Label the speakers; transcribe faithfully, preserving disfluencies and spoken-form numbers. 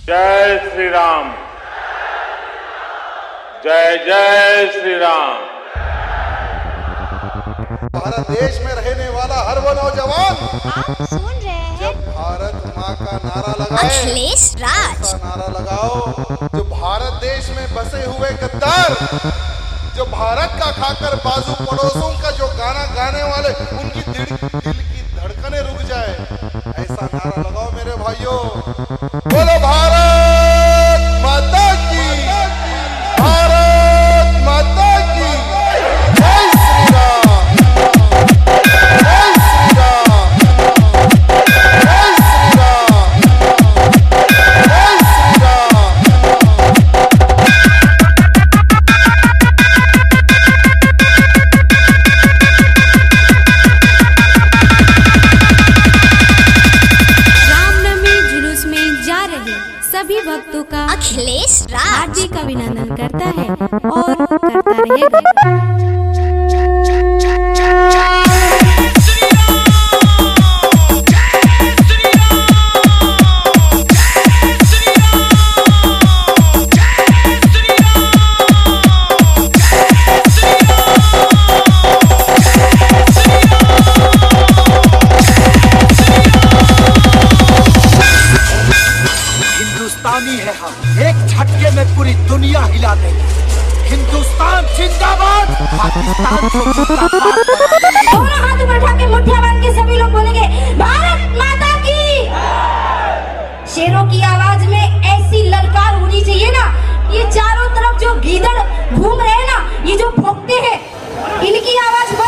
Speaker 1: जय श्री राम। जय जय श्री राम।
Speaker 2: भारत देश में रहने वाला हर वो नौजवान
Speaker 3: आप सुन रहे हैं
Speaker 2: जब भारत माँ का नारा लगाए,
Speaker 3: अखिलेश राज।
Speaker 2: ऐसा नारा लगाओ जो भारत देश में बसे हुए गद्दार, जो भारत का खाकर बाजू पड़ोसों का जो गाना गाने वाले, उनकी दिल, दिल की धड़कनें रुक जाए, ऐसा नारा लगाओ मेरे भाइयों। बोलो भारत माता की, भारत माता की जय श्री राम, जय श्री राम, जय श्री राम, जय श्री राम।
Speaker 4: रामनवमी जुलूस में जा रहे सभी भक्तों का
Speaker 3: अखिलेश राज।
Speaker 4: हार्दिक अभिनंदन करता है और करता रहेगा।
Speaker 5: हिंदुस्तानी है हम, एक झटके में पूरी दुनिया हिला देंगे। हिंदुस्तान जिंदाबाद, पाकिस्तान को मुर्दाबाद बना देंगे।
Speaker 6: दोनों हाथ उठा के मुट्ठियां बांध के सभी लोग बोलेंगे भारत माता की। शेरों की आवाज में ऐसी ललकार होनी चाहिए ना, ये चारों तरफ जो गीदड़ घूम रहे हैं ना, ये जो भौंकते हैं, इनकी आवाज